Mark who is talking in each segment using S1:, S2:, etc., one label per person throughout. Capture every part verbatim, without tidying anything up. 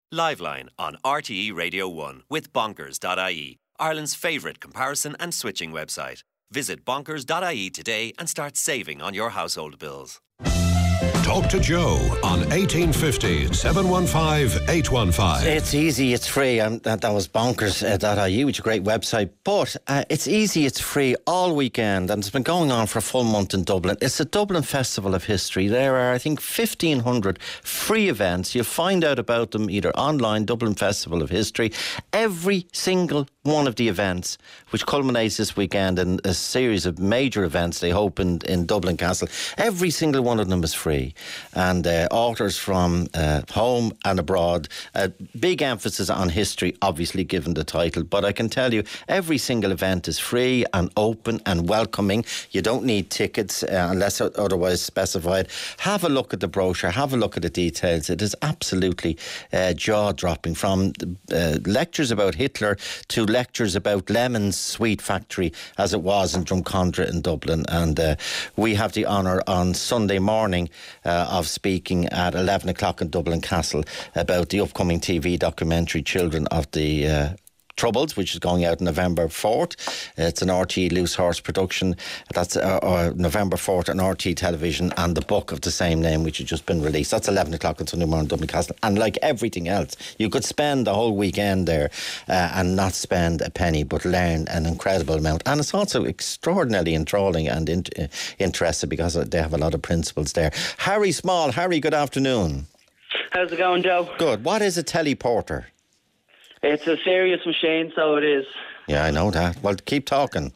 S1: Liveline on R T E Radio one with bonkers dot I E, Ireland's favourite comparison and switching website. Visit bonkers dot I E today and start saving on your household bills.
S2: Talk to Joe on eighteen fifty, seven one five, eight one five.
S3: It's easy, it's free. Um, that, that was bonkers dot I E, which is a great website. But uh, it's easy, it's free all weekend, and it's been going on for a full month in Dublin. It's the Dublin Festival of History. There are, I think, fifteen hundred free events. You'll find out about them either online, Dublin Festival of History. Every single one of the events, which culminates this weekend in a series of major events they hope in, in Dublin Castle, every single one of them is free. And uh, authors from uh, home and abroad, uh, big emphasis on history, obviously given the title, but I can tell you every single event is free and open and welcoming. You don't need tickets uh, unless otherwise specified. Have a look at the brochure, have a look at the details. It is absolutely uh, jaw-dropping, from uh, lectures about Hitler to lectures about Lemon's Sweet Factory, as it was in Drumcondra in Dublin. And uh, we have the honour on Sunday morning uh, of speaking at eleven o'clock in Dublin Castle about the upcoming T V documentary Children of the uh, Troubles, which is going out November fourth. It's an R T E Loose Horse production. That's uh, uh, November fourth on R T E Television, and the book of the same name, which has just been released. That's eleven o'clock on Sunday morning in Dublin Castle. And like everything else, you could spend the whole weekend there uh, and not spend a penny, but learn an incredible amount. And it's also extraordinarily enthralling and in- uh, interesting because they have a lot of principles there. Harry Small. Harry, good afternoon.
S4: How's it going, Joe?
S3: Good. What is a teleporter?
S4: It's a serious machine, so it is.
S3: Yeah, I know that. Well, keep talking.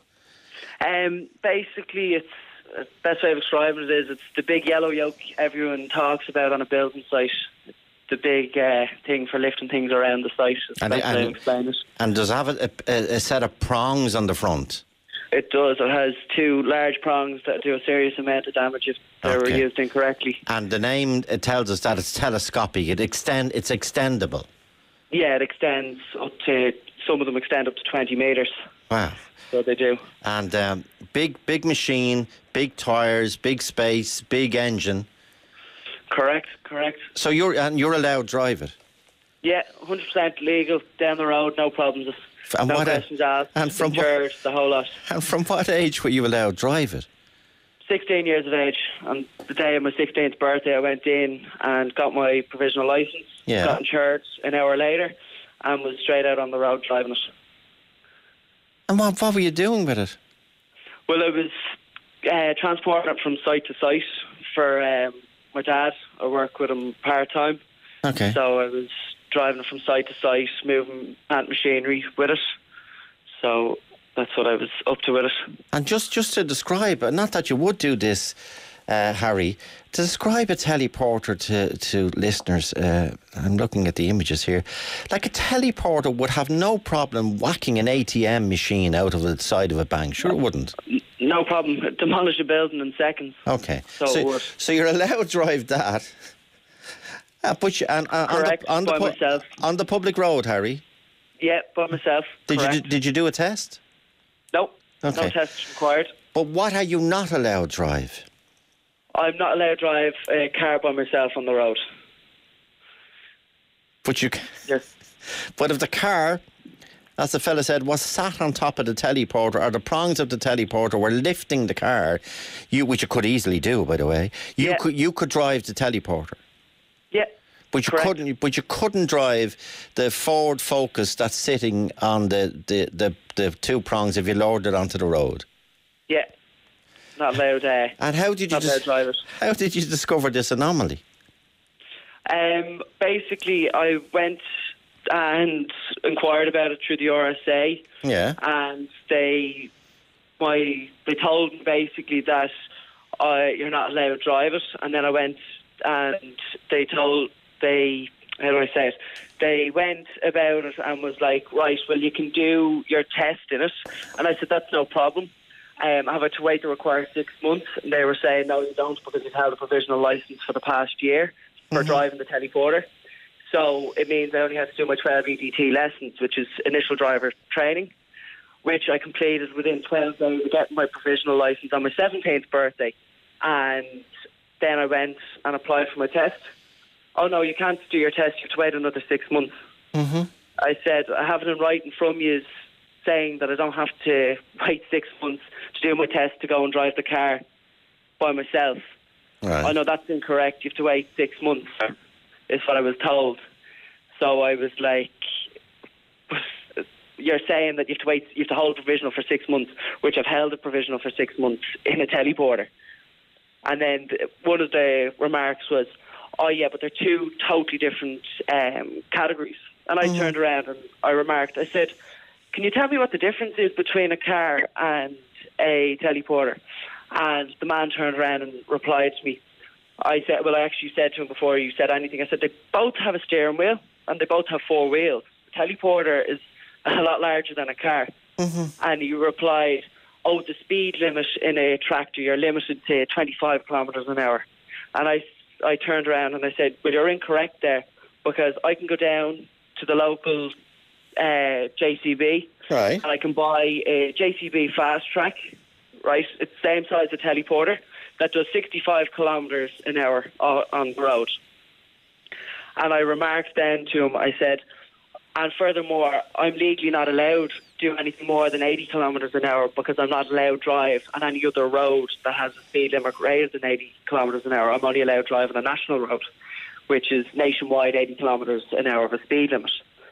S4: Um, basically, it's the best way of describing it is it's the big yellow yoke everyone talks about on a building site. It's the big uh, thing for lifting things around the site. It's the
S3: And,
S4: best way of
S3: and,
S4: explaining it.
S3: and does it have a, a, a set of prongs on the front?
S4: It does. It has two large prongs that do a serious amount of damage if they were
S3: Okay.
S4: used incorrectly.
S3: And the name, it tells us that it's telescopic. It extend. It's extendable.
S4: Yeah, it extends up to, some of them extend up to twenty metres.
S3: Wow.
S4: So they do.
S3: And um, big, big machine, big tyres, big space, big engine.
S4: Correct, correct.
S3: So you're and you're allowed to drive it.
S4: Yeah, one hundred percent legal, down the road, no problems.
S3: And
S4: no
S3: what a-
S4: questions asked,
S3: and from what-
S4: insured, the whole lot.
S3: And from what age were you allowed to drive it?
S4: sixteen years of age. On the day of my sixteenth birthday, I went in and got my provisional licence,
S3: Yeah.
S4: got insured an hour later, and was straight out on the road driving it.
S3: And what, what were you doing with it?
S4: Well, I was uh, transporting it from site to site for um, my dad. I work with him part-time.
S3: Okay.
S4: So I was driving it from site to site, moving plant machinery with it. So that's what I was up to with it.
S3: And just, just to describe, not that you would do this, uh, Harry, to describe a teleporter to, to listeners, uh, I'm looking at the images here, like a teleporter would have no problem whacking an A T M machine out of the side of a bank. Sure it wouldn't.
S4: No problem. Demolish a building in seconds.
S3: Okay.
S4: So,
S3: So,
S4: it would.
S3: so you're allowed to drive that. Uh, but you, and, uh,
S4: Correct,
S3: on the, on,
S4: by
S3: the pu-
S4: myself.
S3: on the public road, Harry,
S4: Yeah, by myself.
S3: did you,
S4: correct.
S3: did you do a test?
S4: No,
S3: Okay.
S4: no tests required.
S3: But what are you not allowed to drive?
S4: I'm not allowed to drive a car by myself on the road.
S3: But you, c-
S4: Yes.
S3: but if the car, as the fella said, was sat on top of the teleporter, or the prongs of the teleporter were lifting the car, you, which you could easily do, by the way, you
S4: Yeah.
S3: could you could drive the teleporter.
S4: Yeah.
S3: But you
S4: Correct.
S3: couldn't. But you couldn't drive the Ford Focus that's sitting on the, the, the, the two prongs if you lowered it onto the road.
S4: Yeah. Not allowed. Uh,
S3: And how did you
S4: not allowed
S3: dis-
S4: to drive it.
S3: how did you discover this anomaly?
S4: Um, basically, I went and inquired about it through the R S A.
S3: Yeah.
S4: And they, my, they told me basically that uh, you're not allowed to drive it. And then I went and they told, they, how do I say it? They went about it and was like, right, well, you can do your test in it. And I said, that's no problem. Um, I have to wait the required six months. And they were saying, no, you don't, because you've held a provisional licence for the past year for
S3: Mm-hmm.
S4: driving the teleporter. So it means I only had to do my twelve E D T lessons, which is initial driver training, which I completed within twelve days of getting my provisional licence on my seventeenth birthday. And then I went and applied for my test. oh no, you can't do your test, you have to wait another six months.
S3: Mm-hmm.
S4: I said, I have it in writing from you saying that I don't have to wait six months to do my test to go and drive the car by myself.
S3: Right.
S4: I know that's incorrect. You have to wait six months, is what I was told. So I was like, you're saying that you have to wait, you have to hold a provisional for six months, which I've held a provisional for six months in a teleporter. And then one of the remarks was, oh yeah, but they're two totally different um, categories. And I mm. turned around and I remarked, I said, can you tell me what the difference is between a car and a teleporter? And the man turned around and replied to me. I said, well, I actually said to him before you said anything, I said, they both have a steering wheel and they both have four wheels. A teleporter is a lot larger than a car. Mm-hmm. And he replied, oh, the speed limit in a tractor, you're limited to twenty-five kilometres an hour. And I, I turned around and I said, well, you're incorrect there, because I can go down to the local uh, J C B,
S3: right,
S4: and I can buy a J C B Fast Track, right? It's the same size as a teleporter that does sixty-five kilometres an hour on the road. And I remarked then to him, I said, and furthermore, I'm legally not allowed to do anything more than eighty kilometres an hour because I'm not allowed to drive on any other road that has a speed limit greater than eighty kilometres an hour. I'm only allowed to drive on a national road, which is nationwide eighty kilometres an hour of a speed limit.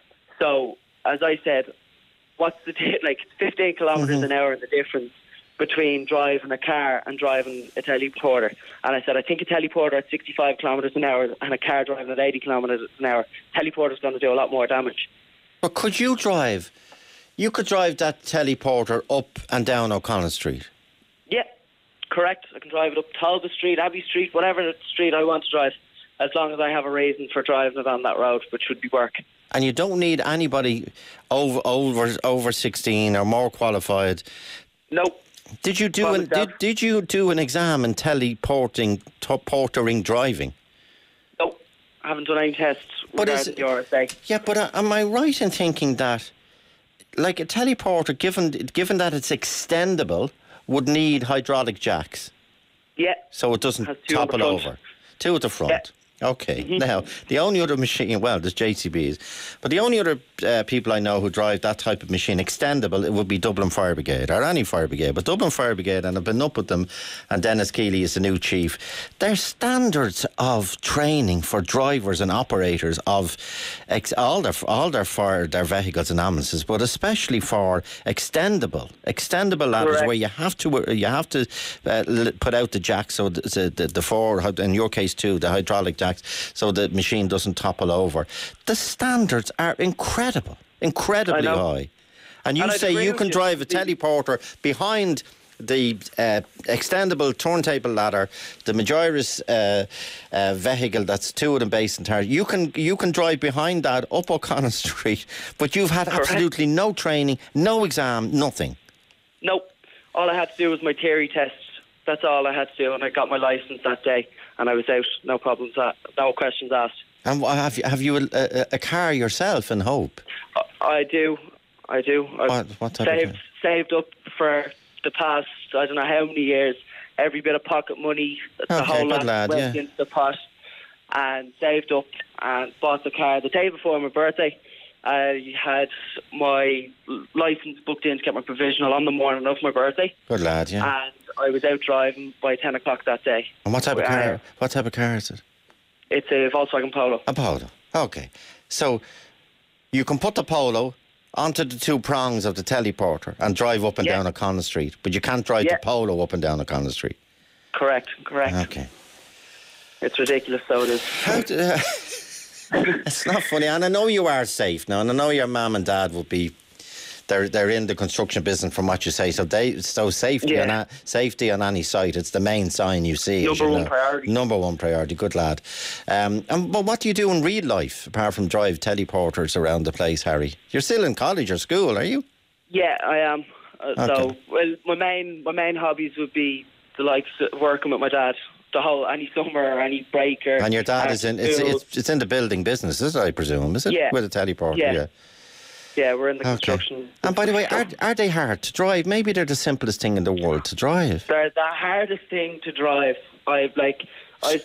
S4: So, as I said, what's the di- like fifteen kilometres mm-hmm. an hour in the difference between driving a car and driving a teleporter? And I said, I think a teleporter at sixty-five kilometres an hour and a car driving at eighty kilometres an hour, teleporter's going to do a lot more damage.
S3: But could you drive? You could drive that teleporter up and down O'Connell Street?
S4: Yeah, correct. I can drive it up Talbot Street, Abbey Street, whatever street I want to drive, as long as I have a reason for driving it on that road, which would be work.
S3: And you don't need anybody over over over sixteen or more qualified?
S4: Nope.
S3: Did you do an, did, did you do an exam in teleporting, portering driving?
S4: Nope. I haven't done any tests
S3: but is,
S4: regarding the R S A.
S3: Yeah, but uh, am I right in thinking that, like a teleporter, given given that it's extendable, would need hydraulic jacks?
S4: Yeah.
S3: So it doesn't topple over. Two at the front. Yeah. Okay. Mm-hmm. Now, the only other machine, well, there's J C Bs, but the only other uh, people I know who drive that type of machine, extendable, it would be Dublin Fire Brigade, or any fire brigade, but Dublin Fire Brigade, and I've been up with them, and Dennis Keeley is the new chief. Their standards of training for drivers and operators of ex- all their all their fire, their vehicles and ambulances, but especially for extendable, extendable ladders, correct, where you have to you have to uh, put out the jack, so the, the, the four, in your case too, the hydraulic jack, so the machine doesn't topple over. The standards are incredible, incredibly high. And you and say you can drive a teleporter behind the uh, extendable turntable ladder, the Majoris uh, uh, vehicle that's two of them based in Tara. You can you can drive behind that up O'Connell Street, but you've had correct, absolutely no training, no exam, nothing.
S4: Nope. All I had to do was my theory test. That's all I had to do, and I got my licence that day. And I was out, no problems, no questions asked. And
S3: have you, have you a, a, a car yourself in Hope?
S4: I do, I do. I've
S3: what, what type
S4: saved,
S3: of car?
S4: saved up for the past, I don't know how many years, every bit of pocket money, the
S3: okay,
S4: whole lot
S3: lad,
S4: went
S3: yeah.
S4: into the pot, and saved up and bought the car the day before my birthday. I had my licence booked in to get my provisional on the morning of my birthday.
S3: Good lad, yeah.
S4: And I was out driving by ten o'clock that day.
S3: And what type of car? Uh, what type of car is it?
S4: It's a Volkswagen Polo.
S3: A Polo. Okay. So you can put the Polo onto the two prongs of the teleporter and drive up and yeah. down O'Connell Street, but you can't drive yeah. the Polo up and down O'Connell Street.
S4: Correct. Correct.
S3: Okay.
S4: It's ridiculous, so it is.
S3: How do, uh, it's not funny, and I know you are safe now, and I know your mum and dad will be. They're they're in the construction business, from what you say. So they so safety yeah. on a, safety on any site. It's the main sign you see.
S4: Number
S3: you
S4: one
S3: know.
S4: priority.
S3: Number one priority. Good lad. Um, and but what do you do in real life apart from drive teleporters around the place, Harry? You're still in college or school, are you?
S4: Yeah, I am. Uh,
S3: okay.
S4: So, well, my main my main hobbies would be the likes of working with my dad. The whole any summer or any break or.
S3: And your dad is in it's, it's it's in the building business, is it? I presume, is it?
S4: Yeah.
S3: With a teleporter,
S4: yeah.
S3: yeah.
S4: Yeah, we're in the
S3: okay.
S4: construction.
S3: And by the way, are are they hard to drive? Maybe they're the simplest thing in the world to drive.
S4: They're the hardest thing to drive. I've like I've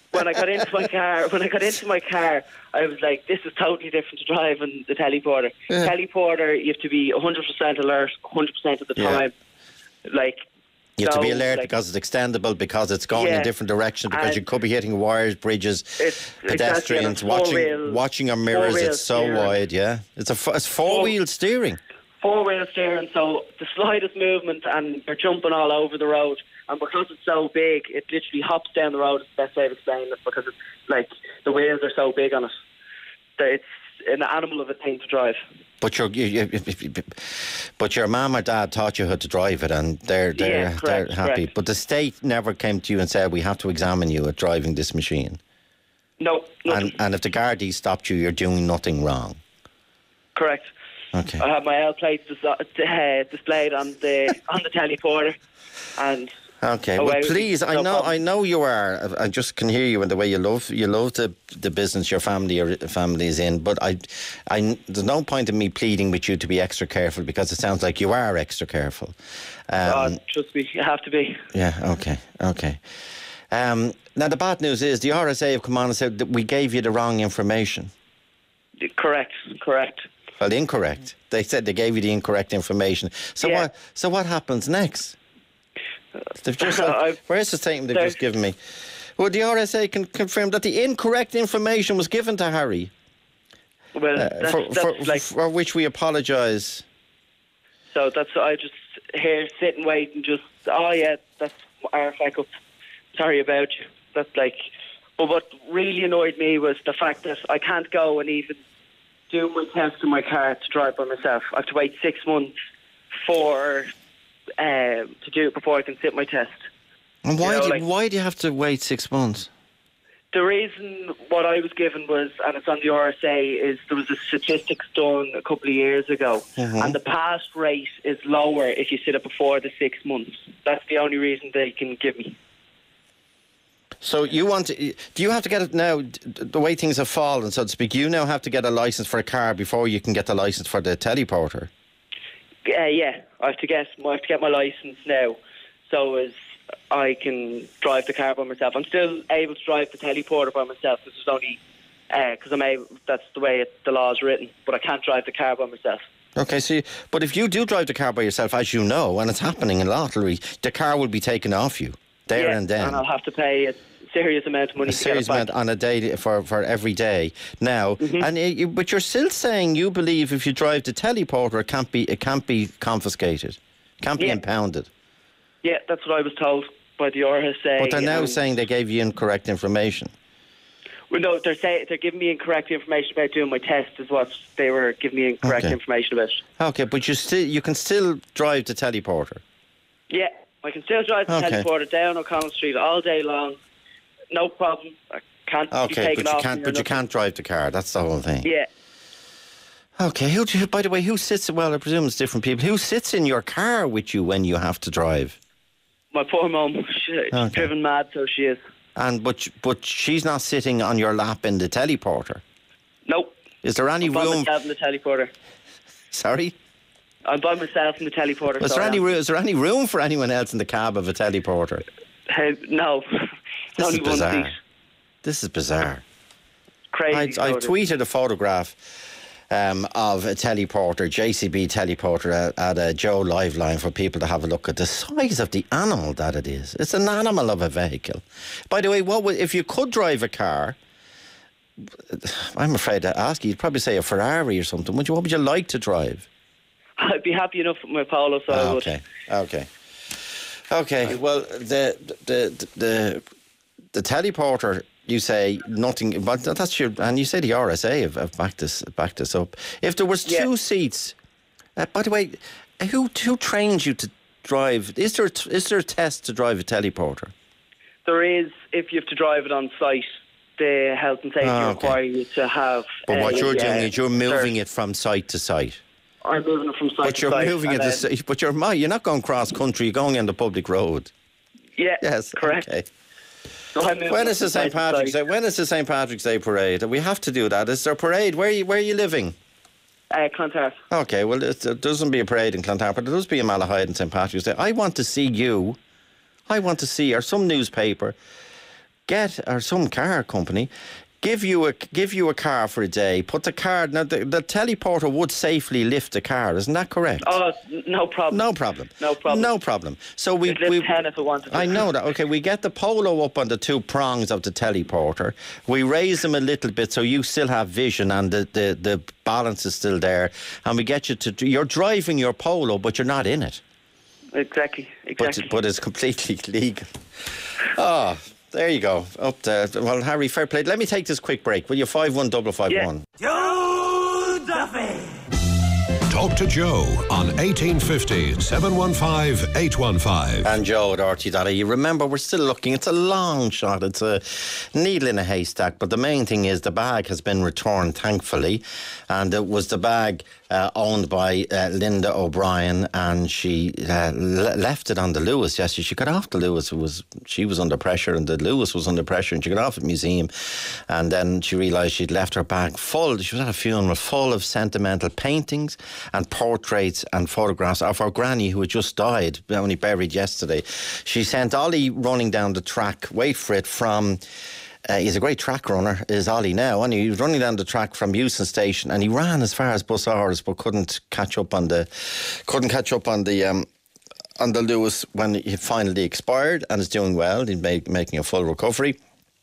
S4: when I got into my car, when I got into my car, I was like, "This is totally different to driving the teleporter.
S3: Yeah.
S4: Teleporter, you have to be one hundred percent alert, one hundred percent of the
S3: Yeah.
S4: time. Like
S3: You have to be
S4: so,
S3: alert
S4: like,
S3: because it's extendable, because it's going in
S4: Yeah.
S3: different directions, because
S4: And
S3: you could be hitting wires, bridges,
S4: It's-
S3: pedestrians,
S4: exactly, and it's
S3: watching
S4: four-wheel-
S3: watching your mirrors.
S4: four-wheel
S3: It's so
S4: steering.
S3: wide, yeah. It's a f- it's four wheel steering.
S4: four wheel steering, so the slightest movement and you're jumping all over the road. And because it's so big, it literally hops down the road. It's the best way of explaining it, because it's like the wheels are so big on it that it's an animal of a thing to drive.
S3: But your you, you, you- but your mum or dad taught you how to drive it, and they're they're
S4: Yeah,
S3: they're
S4: correct,
S3: happy.
S4: correct.
S3: But the state never came to you and said, "We have to examine you at driving this machine."
S4: No, nothing.
S3: And and if the Gardaí stopped you, you're doing nothing wrong.
S4: Correct.
S3: Okay.
S4: I have my L plates dis- uh, displayed on the on the teleporter, and
S3: Okay,
S4: away
S3: well,
S4: with it.
S3: please, I
S4: No
S3: know,
S4: problem.
S3: I know you are. I just can hear you in the way you love, you love the the business your family or family is in. But I, I, there's no point in me pleading with you to be extra careful, because it sounds like you are extra careful. Um,
S4: God, trust me, you have to be.
S3: yeah. Okay. Okay. Um, now the bad news is the R S A have come on and said that we gave you the wrong information.
S4: Correct, correct.
S3: Well, incorrect. They said they gave you the incorrect information. So
S4: Yeah.
S3: what? So what happens next? They've just.
S4: I've-
S3: where's the statement they've
S4: There-
S3: just given me? Well, the R S A can confirm that the incorrect information was given to Harry,
S4: Well,
S3: uh,
S4: that's,
S3: for,
S4: that's
S3: for,
S4: like
S3: for which we apologise.
S4: so. That's I just here sit and wait and just oh yeah, that's our fuck up. Sorry about you. That's like. But what really annoyed me was the fact that I can't go and even do my test in my car to drive by myself. I have to wait six months for uh, to do it before I can sit my test.
S3: And why,
S4: You know,
S3: do,
S4: like-
S3: why do you have to wait six months?
S4: The reason what I was given was, and it's on the R S A, is there was a statistics done a couple of years ago,
S3: Mhm.
S4: and the pass rate is lower if you sit it before the six months. That's the only reason they can give me.
S3: So you want to, do you have to get it now, d- the way things have fallen, so to speak, you now have to get a licence for a car before you can get the licence for the teleporter?
S4: Uh, yeah, I have to get I have to get my license now, so as I can drive the car by myself. I'm still able to drive the teleporter by myself. This is only because I'm able. That's the way it, the law is written. But I can't drive the car by myself.
S3: Okay, so, you, but if you do drive the car by yourself, as you know, and it's happening in lottery, the car will be taken off you there
S4: yeah,
S3: and then.
S4: and I'll have to pay a serious amount of money
S3: A
S4: to
S3: serious
S4: get it
S3: amount
S4: back.
S3: on a day for, for every day now,
S4: Mm-hmm.
S3: and it, you, but you're still saying you believe if you drive the teleporter, it can't be it can't be confiscated, can't be
S4: Yeah.
S3: impounded.
S4: Yeah, that's what I was told by the R S A.
S3: But they're now
S4: and-
S3: saying they gave you incorrect information.
S4: Well, no, they're saying they're giving me incorrect information about doing my test. Is what they were giving me incorrect
S3: Okay.
S4: information about.
S3: Okay, but you still you can still drive the teleporter.
S4: Yeah, I can still drive the
S3: Okay.
S4: teleporter down O'Connell Street all day long. No problem. I can't be
S3: Okay,
S4: taken
S3: but you
S4: off
S3: can't
S4: me or
S3: but you
S4: nothing.
S3: can't drive the car. That's the whole thing.
S4: Yeah.
S3: Okay, who? do- By the way, who sits? Well, I presume it's different people. Who sits in your car with you when you have to drive?
S4: My poor mum, she's
S3: Okay.
S4: driven mad, so she is.
S3: And but but she's not sitting on your lap in the teleporter.
S4: Nope.
S3: Is there any
S4: I'm by
S3: room?
S4: myself in the teleporter.
S3: Sorry.
S4: I'm by myself in the teleporter.
S3: Is
S4: so
S3: there
S4: I
S3: any
S4: am.
S3: room? Is there any room for anyone else in the cab of a teleporter?
S4: Uh, no.
S3: This
S4: Only
S3: is
S4: one
S3: bizarre.
S4: seat.
S3: This is bizarre.
S4: Crazy.
S3: I,
S4: so
S3: I've
S4: it is.
S3: tweeted a photograph um, of a teleporter, J C B teleporter, at, at a Joe Live line for people to have a look at the size of the animal that it is. It's an animal of a vehicle. By the way, what would, if you could drive a car? I'm afraid to ask you. You'd probably say a Ferrari or something. Would you? What would you like to drive?
S4: I'd be happy enough with my Polo, so I
S3: Ah,
S4: would.
S3: okay, okay, okay. Well, the the the the teleporter. You say nothing, but that's your, and you say the R S A have, have backed this backed this up. If there was two
S4: Yeah.
S3: seats, uh, by the way, who who trains you to drive? Is there a- is there a test to drive a teleporter?
S4: There is, if you have to drive it on site, the health and safety
S3: Ah, okay.
S4: require you to have.
S3: But what
S4: uh,
S3: you're
S4: yeah,
S3: doing is you're moving
S4: cert.
S3: it from site to site.
S4: I'm moving it from site
S3: But
S4: to
S3: you're
S4: site.
S3: moving it
S4: and
S3: to
S4: then-
S3: site. But you're mi- you're not going cross country. You're going on the public road.
S4: Yeah,
S3: Yes.
S4: correct.
S3: Okay.
S4: So I'm moving
S3: When
S4: it
S3: is the
S4: from
S3: Saint
S4: site to
S3: Patrick's Day?
S4: site.
S3: When is the Saint Patrick's Day parade? We have to do that. Is there a parade? Where are you, where are you living?
S4: Uh, Clontarf.
S3: Okay, well, it, there doesn't be a parade in Clontarf, but there does be a Malahide on Saint Patrick's Day. I want to see you. I want to see, or some newspaper, get, or some car company, give you a give you a car for a day, put the car, now the, the teleporter would safely lift the car, isn't that correct?
S4: Oh, no problem.
S3: No problem.
S4: No problem.
S3: No problem. So we...
S4: It'd lift
S3: we
S4: ten if it wanted to.
S3: I know that. Okay, we get the polo up on the two prongs of the teleporter. We raise them a little bit so you still have vision and the, the, the balance is still there. And we get you to... You're driving your polo, but you're not in it.
S4: Exactly, exactly.
S3: But, but it's completely legal. Oh... There you go. Up there. Well, Harry, fair play. Let me take this quick break. Will you? Five one double five one.
S2: Joe Duffy. Talk to Joe on eighteen fifty, seven one five, eight one five.
S3: And Joe at R T dot I E. Remember, we're still looking. It's a long shot. It's a needle in a haystack. But the main thing is the bag has been returned, thankfully. And it was the bag uh, owned by uh, Linda O'Brien, and she uh, le- left it on the Lewis. Yes, she got off the Lewis. It was she was under pressure, and the Lewis was under pressure, and she got off at the museum. And then she realised she'd left her bag full. She was at a funeral full of sentimental paintings and portraits and photographs of her granny who had just died, only buried yesterday. She sent Ollie running down the track, wait for it, from... Uh, he's a great track runner, is Ollie now, and he was running down the track from Euston Station, and he ran as far as Busaras, but couldn't catch up on the, couldn't catch up on the, um, on the Lewis when he finally expired, and is doing well. He's make, making a full recovery.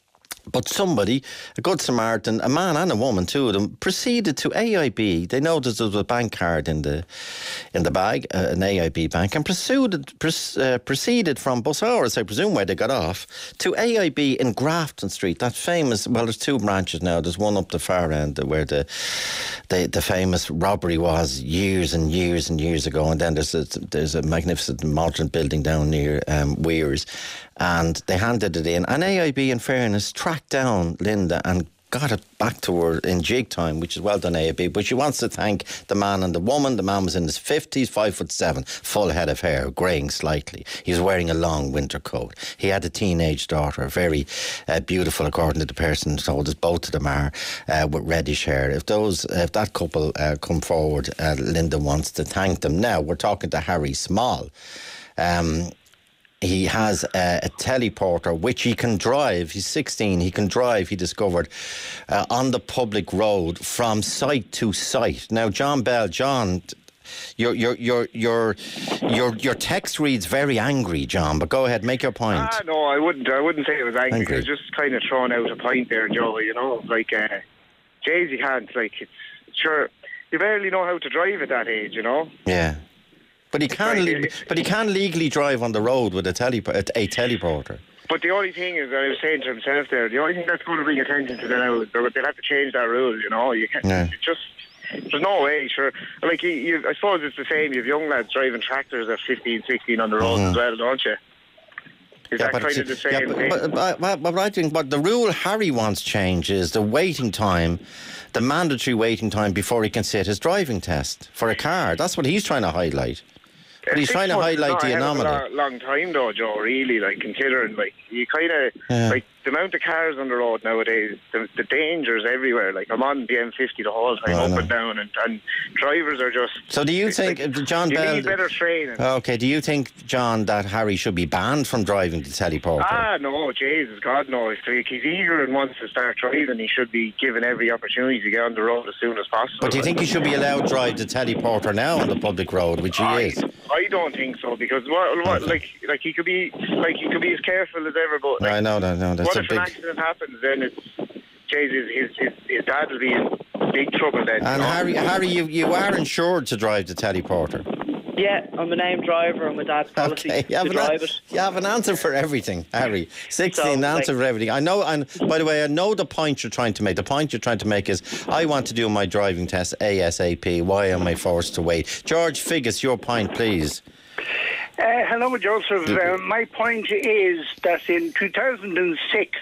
S3: But somebody, a good Samaritan, a man and a woman, two of them, proceeded to A I B. They noticed there was a bank card in the in the bag, uh, an A I B bank, and proceeded pres, uh, proceeded from Busaras, I presume where they got off, to A I B in Grafton Street. That famous, well, there's two branches now. There's one up the far end where the the, the famous robbery was years and years and years ago, and then there's a, there's a magnificent modern building down near um, Weirs. And they handed it in. And A I B, in fairness, tracked down Linda and got it back to her in jig time, which is well done, A I B. But she wants to thank the man and the woman. The man was in his fifties, five foot seven, full head of hair, greying slightly. He was wearing a long winter coat. He had a teenage daughter, very uh, beautiful, according to the person who told us. Both of them are uh, with reddish hair. If those, if that couple uh, come forward, uh, Linda wants to thank them. Now we're talking to Harry Small. Um, He has a, a teleporter which he can drive. He's sixteen. He can drive, he discovered, uh, on the public road from site to site. Now, John Bell, John, your your your your your your text reads very angry, John. But go ahead, make your point.
S5: Ah, no, I wouldn't. I wouldn't say it was angry.
S3: Angry.
S5: I was just kind of throwing out a point there, Joe. You know, like uh, Jays, you can't. Like, it's sure you barely know how to drive at that age. You know.
S3: Yeah. But he can, le- but he can legally drive on the road with a, tele- a teleporter.
S5: But the only thing is, I was saying to himself there, the only thing that's going to bring attention to them now is they'll have to change that rule. You know, you can't. Yeah. Just there's no way. Sure, like you, you, I suppose it's the same. You have young lads driving tractors at fifteen, sixteen on the road mm-hmm. as well, don't you? Is yeah, that kind of the same yeah, but, thing? But, but, but, but I think what the rule Harry wants changed is the waiting time, the mandatory waiting time before he can sit his driving test for a car. That's what he's trying to highlight. But he's trying to highlight the anomaly. It's a long time though, Joe, really, like, considering, like, you kind of, yeah. like, the amount of cars on the road nowadays, the, the dangers everywhere. Like, I'm on the M fifty the whole time, oh, up and down, and, and drivers are just...
S3: So do you think,
S5: like,
S3: John
S5: you
S3: Bell...
S5: You need better training.
S3: Okay, do you think, John, that Harry should be banned from driving the teleporter?
S5: Ah, no, Jesus, God, no. If he's eager and wants to start driving, he should be given every opportunity to get on the road as soon as possible.
S3: But do you think he should be allowed to drive the teleporter now on the public road, which he
S5: I,
S3: is?
S5: I don't think so, because what, what, okay. like, like he could be, like he could be as careful as ever. But like,
S3: I know that. No, that's
S5: what
S3: a
S5: if
S3: big...
S5: an accident happens? Then it's Jesus. His, his his dad will be in big trouble then.
S3: And
S5: you know?
S3: Harry, Harry, you you are insured to drive the teleporter.
S4: Yeah, I'm a named driver on my dad's policy
S3: okay. you have
S4: to
S3: an
S4: drive
S3: a-
S4: it.
S3: You have an answer for everything, Harry. sixteen,
S4: so,
S3: answer
S4: like,
S3: for everything. I know, and by the way, I know the point you're trying to make. The point you're trying to make is, I want to do my driving test ASAP. Why am I forced to wait? George Figgis, your point, please.
S6: Uh, hello, Joseph. Uh, my point is that in two thousand six,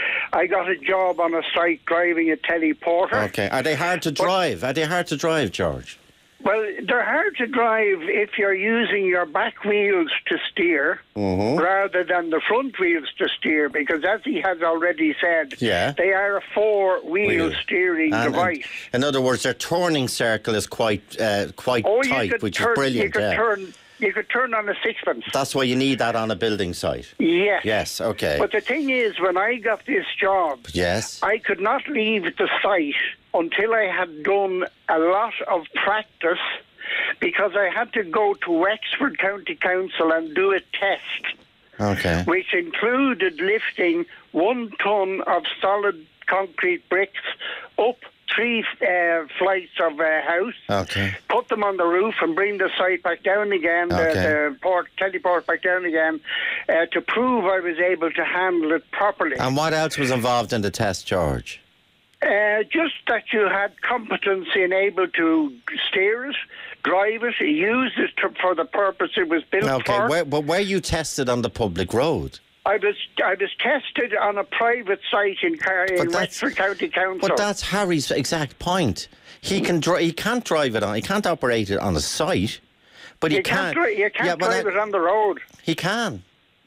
S6: I got a job on a site driving a teleporter.
S3: Okay. Are they hard to drive? Are they hard to drive, George?
S6: Well, they're hard to drive if you're using your back wheels to steer mm-hmm. rather than the front wheels to steer, because as he has already said,
S3: yeah.
S6: they are a four-wheel steering
S3: and,
S6: device.
S3: And in other words, their turning circle is quite uh, quite
S6: oh,
S3: tight, which
S6: turn,
S3: is brilliant.
S6: You can
S3: yeah.
S6: turn You could turn on a sixpence.
S3: That's why you need that on a building site.
S6: Yes.
S3: Yes, okay.
S6: But the thing is, when I got this job,
S3: yes,
S6: I could not leave the site until I had done a lot of practice, because I had to go to Wexford County Council and do a test.
S3: Okay.
S6: Which included lifting one ton of solid concrete bricks up three uh, flights of a house,
S3: okay.
S6: put them on the roof and bring the site back down again,
S3: okay.
S6: the, the port, teleport back down again, uh, to prove I was able to handle it properly.
S3: And what else was involved in the test, George?
S6: Uh, just that you had competence in able to steer it, drive it, use it to, for the purpose it was built
S3: okay.
S6: for.
S3: Okay, but were you tested on the public road?
S6: I was I was tested on a private site in, Car- in Wexford County Council.
S3: But that's Harry's exact point. He can dri- he can't drive it on. He can't operate it on a site, but he
S6: you can't.
S3: can.
S6: Dri- you can't
S3: yeah,
S6: drive
S3: I,
S6: it on the road.
S3: He can.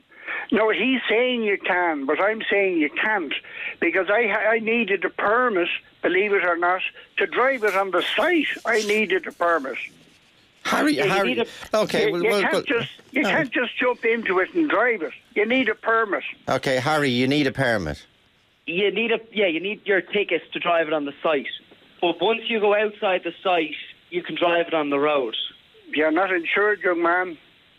S6: No, he's saying you can, but I'm saying you can't, because I I needed a permit, believe it or not, to drive it on the site. I needed a permit.
S3: Harry,
S6: Yeah,
S3: Harry.
S6: a,
S3: okay,
S6: you,
S3: well,
S6: you
S3: well,
S6: can't
S3: well,
S6: just you
S3: no.
S6: can't just jump into it and drive it. You need a permit.
S3: Okay, Harry, you need a permit.
S4: You need a yeah, you need your tickets to drive it on the site. But once you go outside the site, you can drive it on the road.
S6: You're not insured, young man.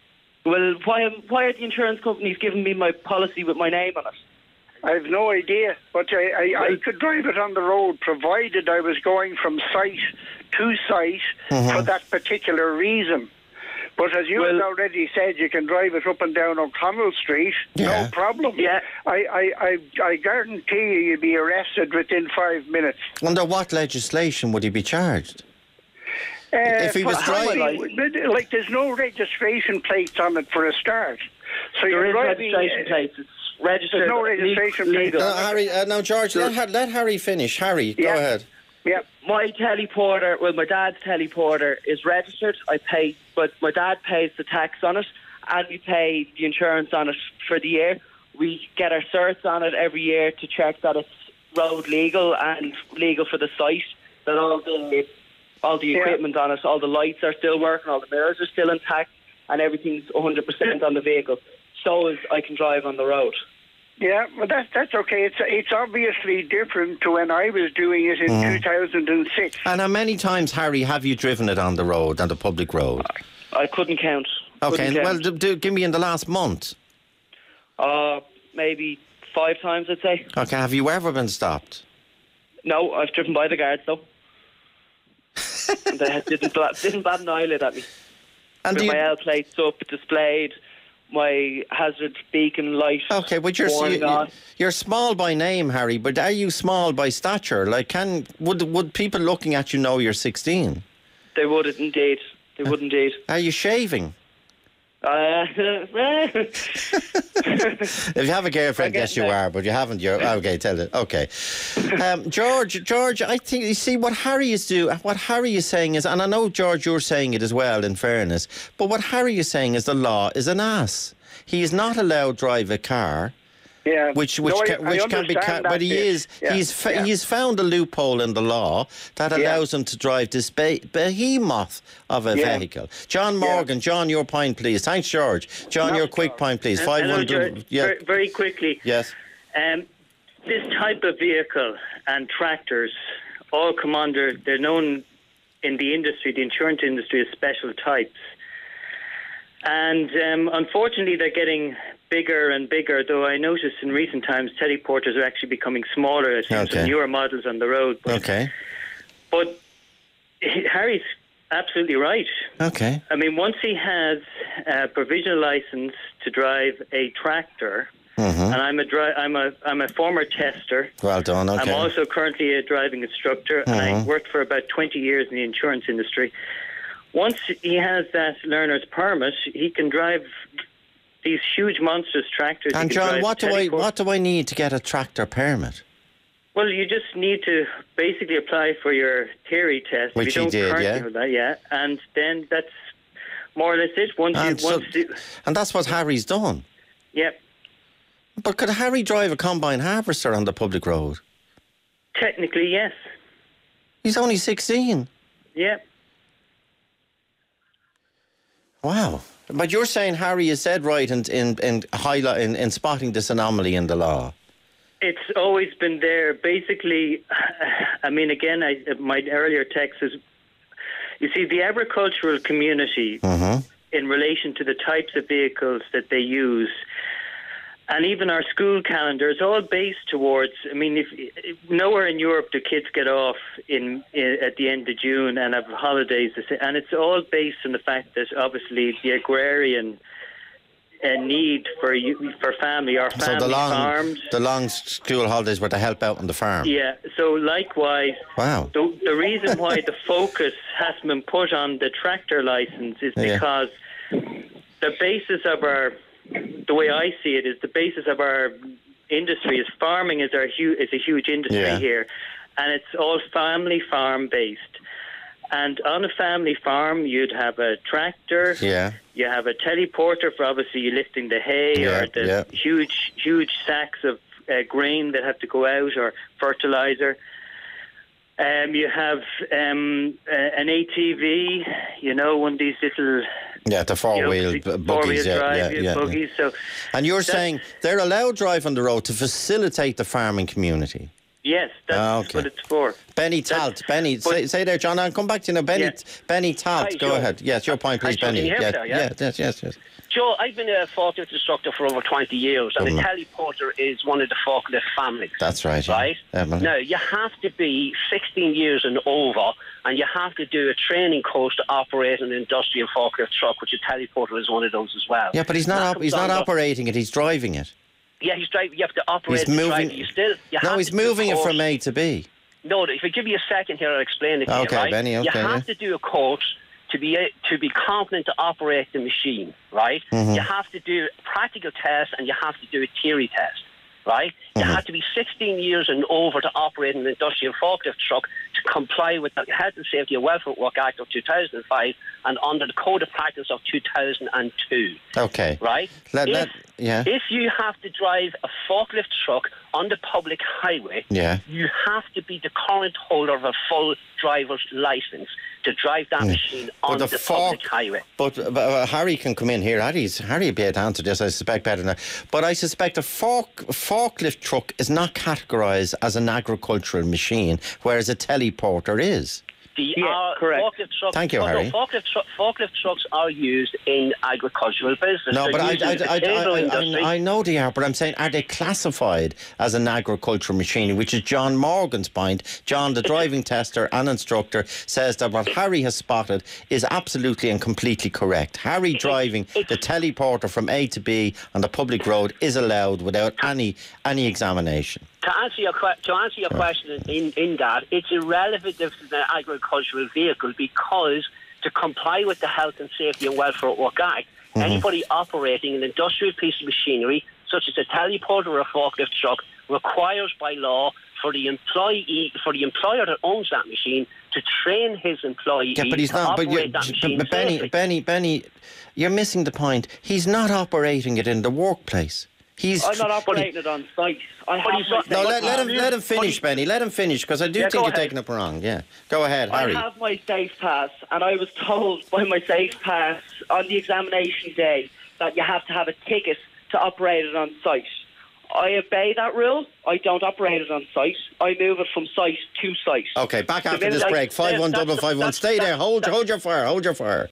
S4: Well, why why are the insurance companies giving me my policy with my name on it?
S6: I have no idea, but I, I, I could drive it on the road, provided I was going from site to site
S3: mm-hmm.
S6: for that particular reason. But as you
S4: well,
S6: had already said, you can drive it up and down O'Connell Street,
S3: yeah.
S6: no problem.
S4: Yeah.
S6: I, I, I, I guarantee you you'd be arrested within five minutes.
S3: Under what legislation would he be charged?
S6: Uh,
S3: if he was driving...
S6: Like, like, there's no registration plates on it for a start. So
S4: there
S6: you're
S4: is
S6: driving,
S4: registration plates. It's registered.
S6: There's no registration
S4: legal.
S6: plates.
S3: No, Harry, uh, no, George, let, ha- let Harry finish. Harry,
S6: Yeah.
S3: go ahead.
S6: Yeah.
S4: My teleporter, well, my dad's teleporter is registered. I pay, but my dad pays the tax on it, and we pay the insurance on it for the year. We get our certs on it every year to check that it's road legal and legal for the site. That all the all the
S6: Yeah.
S4: equipment on it, all the lights are still working, all the mirrors are still intact, and everything's one hundred percent on the vehicle. So as I can drive on the road.
S6: Yeah, well, that's that's okay. It's it's obviously different to when I was doing it in
S3: Mm.
S6: two thousand six.
S3: And how many times, Harry, have you driven it on the road, on the public road?
S4: I couldn't count.
S3: Okay,
S4: Couldn't
S3: well,
S4: count.
S3: do, do, give me in the last month.
S4: Uh, maybe five times, I'd say.
S3: Okay, have you ever been stopped?
S4: No, I've driven by the guards, though. And they didn't, bat- didn't bat an eyelid at me.
S3: And
S4: With
S3: do you,
S4: my L plates up, displayed, my hazard beacon light.
S3: okay, but you're
S4: warning
S3: you,
S4: on.
S3: you're small by name, Harry. But are you small by stature? Like, can would would people looking at you know you're sixteen?
S4: They would indeed. They would indeed.
S3: Are you shaving?
S4: Uh,
S3: If you have a girlfriend,
S4: I
S3: yes,
S4: guess
S3: you
S4: so.
S3: are. But you haven't. You're okay. Tell it. Okay, um, George. George, I think you see what Harry is do. What Harry is saying is, and I know George, you're saying it as well. In fairness, but what Harry is saying is the law is an ass. He is not allowed to drive a car.
S6: Yeah,
S3: Which which
S6: No, I-
S3: can,
S6: I
S3: which can be,
S6: understand
S3: ca- but
S6: that
S3: he
S6: bit.
S3: is
S6: Yeah,
S3: he's fa-
S6: yeah.
S3: he's found a loophole in the law that allows him to drive this be- behemoth of a
S6: Yeah.
S3: vehicle. John Morgan, John, your point, please. Thanks, George. John,
S6: No,
S3: your quick point, please.
S7: Uh,
S3: Five
S7: hello,
S3: one.
S7: George.
S3: Yeah.
S7: Very, very quickly.
S3: Yes.
S7: Um, this type of vehicle and tractors all come under, they're known in the industry, the insurance industry, as special types. And um, unfortunately, they're getting bigger and bigger, though I noticed in recent times teleporters are actually becoming smaller. I've seen
S3: Okay.
S7: some newer models on the road. But,
S3: Okay.
S7: but Harry's absolutely right.
S3: Okay.
S7: I mean, once he has a provisional license to drive a tractor,
S3: Mm-hmm.
S7: and I'm a dri- I'm a I'm a former tester.
S3: Well done. Okay.
S7: I'm also currently a driving instructor, and I
S3: Mhm.
S7: worked for about twenty years in the insurance industry. Once he has that learner's permit, he can drive these huge monstrous tractors. He
S3: and
S7: can
S3: John,
S7: drive
S3: what do I
S7: teleport-
S3: what do I need to get a tractor permit?
S7: Well, you just need to basically apply for your theory test.
S3: Which
S7: if you
S3: he
S7: don't
S3: did,
S7: currently
S3: yeah.
S7: know that, yeah, and then that's more or less it. Once
S3: And,
S7: you
S3: so,
S7: once you,
S3: and that's what Harry's done.
S7: yeah.
S3: But could Harry drive a combine harvester on the public road?
S7: Technically, yes.
S3: He's only sixteen.
S7: Yeah.
S3: Wow. But you're saying Harry is dead right in in in, highlight, in in spotting this anomaly in the law.
S7: It's always been there. Basically, I mean, again, I, my earlier text is, you see, the agricultural community, mm-hmm. in relation to the types of vehicles that they use, and even our school calendar is all based towards, I mean, if, if nowhere in Europe do kids get off in, in at the end of June and have holidays, and it's all based on the fact that obviously the agrarian uh, need for for family, our family
S3: so the long,
S7: farms.
S3: The long school holidays were to help out on the farm.
S7: Yeah, so likewise,
S3: wow.
S7: the, the reason why the focus has been put on the tractor licence is because yeah. the basis of our the way I see it is the basis of our industry is farming is our hu- is a huge industry yeah. here, and it's all family farm based. And on a family farm, you'd have a tractor.
S3: Yeah.
S7: You have a teleporter for obviously you lifting the hay
S3: yeah,
S7: or the
S3: yeah.
S7: huge huge sacks of uh, grain that have to go out or fertilizer. Um, you have um, uh, an A T V, you know, one of these little...
S3: Yeah, the four-wheel
S7: you know,
S3: buggies.
S7: Four-wheel
S3: yeah,
S7: drive
S3: yeah, yeah,
S7: buggies.
S3: Yeah.
S7: So
S3: and you're saying they're allowed drive on the road to facilitate the farming community?
S7: Yes, that's
S3: oh, okay.
S7: what it's for.
S3: Benny Talt,
S7: that's,
S3: Benny, say, say there, John, I'll come back to you now. Benny,
S7: yeah.
S3: Benny Talt,
S8: Hi,
S3: go
S8: Joe.
S3: ahead. Yes, your point, please,
S8: Hi,
S3: Benny.
S8: Joe,
S3: Yeah,
S8: there, yeah?
S3: yeah, yes, yes, yes.
S8: Joe, I've been a forklift instructor for over twenty years, and
S3: Good
S8: a
S3: man.
S8: teleporter is one of the forklift families.
S3: That's right. Yeah.
S8: Right?
S3: Yeah, well,
S8: now, you have to be sixteen years and over, and you have to do a training course to operate an industrial forklift truck, which a teleporter is one of those as well.
S3: yeah, but he's not.
S8: That
S3: Op-
S8: comes
S3: he's not
S8: down to-
S3: operating it. He's driving it.
S8: Yeah, he's driving. You have to operate.
S3: He's
S8: the
S3: moving.
S8: driver. You still. You
S3: no,
S8: have
S3: he's
S8: to do a
S3: moving it
S8: course.
S3: from A to B.
S8: No, if I give you a second here, I'll explain it to
S3: Okay,
S8: you, right?
S3: Benny, okay,
S8: you have
S3: yeah.
S8: to do a course to be a, to be confident to operate the machine, right?
S3: Mm-hmm.
S8: You have to do a practical test and you have to do a theory test, right? You
S3: Mm-hmm.
S8: have to be sixteen years and over to operate an industrial forklift truck to comply with the Health and Safety and Welfare at Work Act of two thousand five and under the Code of Practice of two thousand two.
S3: Okay.
S8: Right?
S3: Let,
S8: if,
S3: let, yeah.
S8: if you have to drive a forklift truck on the public highway,
S3: Yeah.
S8: you have to be the current holder of a full driver's license to drive that machine on
S3: the
S8: the,
S3: fork-
S8: public highway.
S3: But, but uh, Harry can come in here. Harry's, Harry will be able to answer this, I suspect, better than that. But I suspect a fork, forklift truck is not categorised as an agricultural machine, whereas a teleporter is.
S8: The,
S7: Yeah,
S8: uh,
S7: correct.
S8: Forklift trucks,
S3: Thank you,
S8: oh, no,
S3: Harry.
S8: forklift, tru- forklift trucks are used in agricultural business.
S3: No,
S8: They're
S3: but I,
S8: used
S3: I,
S8: in the
S3: I,
S8: potato
S3: I,
S8: industry.
S3: I, I know they are, but I'm saying, are they classified as an agricultural machine, which is John Morgan's point. John, the driving tester and instructor, says that what Harry has spotted is absolutely and completely correct. Harry driving the teleporter from A to B on the public road is allowed without any any examination.
S8: To answer your que- to answer your question in, in that, it's irrelevant if it's an agricultural vehicle because to comply with the Health and Safety and Welfare at Work Act,
S3: Mm-hmm.
S8: anybody operating an industrial piece of machinery, such as a teleporter or a forklift truck, requires by law for the employee, for the employer that owns that machine, to train his employee
S3: Yeah, but he's
S8: to
S3: not. But,
S8: operate
S3: you,
S8: that
S3: but,
S8: machine
S3: but Benny,
S8: safely.
S3: Benny, Benny, you're missing the point. He's not operating it in the workplace. He's
S9: I'm not operating it on site. I have
S8: he's
S9: my
S8: not-
S3: No,
S9: safe
S3: let, let him
S9: pass.
S3: let him finish, Benny. Let him finish, because I do
S9: Yeah,
S3: think
S9: go
S3: you're
S9: ahead.
S3: taking it wrong. Yeah, go ahead,
S9: I
S3: Harry.
S9: have my safe pass, and I was told by my safe pass on the examination day that you have to have a ticket to operate it on site. I obey that rule. I don't operate it on site. I move it from site to site.
S3: Okay, back after
S9: minute
S3: this
S9: I-
S3: break. Five one double five one. Stay there. Hold, hold your fire. Hold your fire.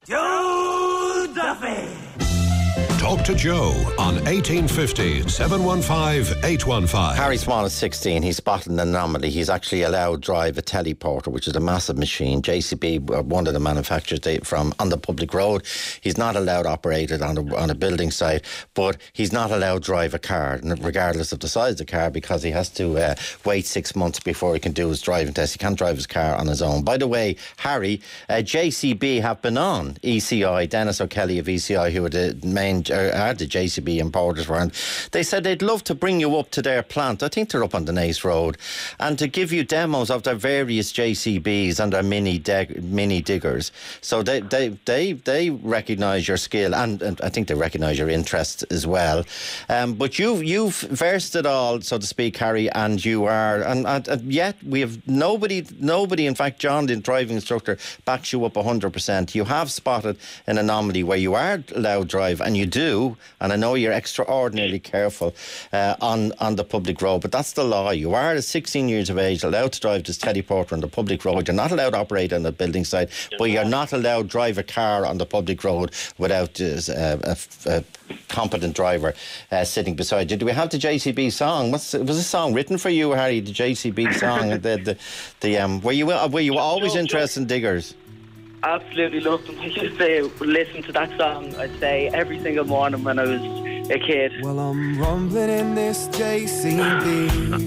S10: Joe Duffy.
S2: Talk to Joe on eighteen fifty, seven one five, eight one five.
S3: Harry Small is sixteen. He's spotted an anomaly. He's actually allowed to drive a teleporter, which is a massive machine. J C B, uh, one of the manufacturers they, from on the public road. He's not allowed to operate it on a, on a building site, but he's not allowed to drive a car, regardless of the size of the car, because he has to uh, wait six months before he can do his driving test. He can't drive his car on his own. By the way, Harry, uh, J C B have been on E C I, Dennis O'Kelly of E C I, who are the main, or are, are the J C B importers were, and they said they'd love to bring you up to their plant. I think they're up on the Naas Road, and to give you demos of their various J C Bs and their mini dig- mini diggers. So they they they, they recognise your skill, and, and I think they recognise your interest as well. Um, but you've you've versed it all, so to speak, Harry, and you are, and, and, and yet we have nobody, nobody. In fact, John, the driving instructor, backs you up one hundred percent. You have spotted an anomaly where you are allowed drive, and you do, and I know you're extraordinarily careful uh, on on the public road, but that's the law. You are at sixteen years of age allowed to drive this teleporter on the public road. You're not allowed to operate on the building site, but you're not allowed to drive a car on the public road without uh, a, a competent driver uh, sitting beside you. Do we have the J C B song? What's, was this song written for you, Harry? The J C B song? the, the, the um, were you were you always interested in diggers?
S9: Absolutely loved them. I used to listen to that song, I'd say, every single morning when I was a kid.
S11: Well, I'm rumbling in this J C B.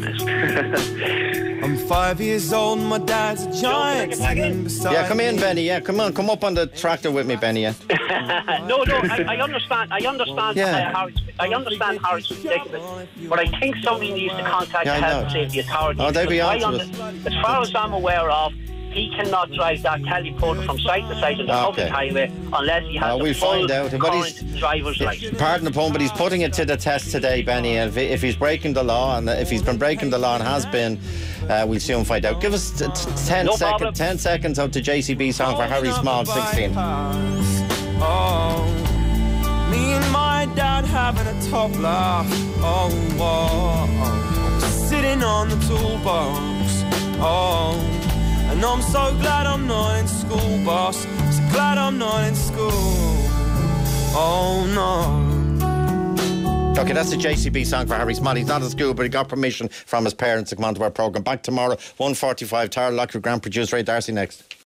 S11: I'm five years old, my dad's a giant.
S3: Yeah, come in, Benny. Yeah, come on, come up on the tractor with me, Benny. Yeah.
S8: no, no, I, I understand. I understand.
S3: Yeah.
S8: Uh, Harry's, I understand Harry's ridiculous, but I think somebody needs to contact
S3: Yeah,
S8: the
S3: I
S8: health
S3: know.
S8: and safety authorities.
S3: Oh, they'll be
S8: because
S3: on
S8: I
S3: to us.
S8: under- As far as I'm aware of, he cannot drive that teleporter from site to site on the
S3: Okay.
S8: public highway unless he has
S3: Uh,
S8: the
S3: we'll
S8: full
S3: find out. But
S8: current
S3: he's-
S8: driver's license.
S3: Pardon the pun, but he's putting it to the test today, Benny. And if, if he's breaking the law, and if he's been breaking the law and has been, uh, we'll soon find out. Give us t- t- ten,
S8: No
S3: second,
S8: problem.
S3: ten seconds of the J C B song for Harry Small, sixteen.
S11: Oh, me and my dad having a top laugh. Oh, oh, oh. Sitting on the toolbox. Oh, and I'm so glad I'm not in school, boss. So glad I'm not in school. Oh no.
S3: Okay, that's the J C B song for Harry Small. He's not at school, but he got permission from his parents to come onto our programme. Back tomorrow, one forty-five. Tara Lockyer, Grand Producer, Ray Darcy next.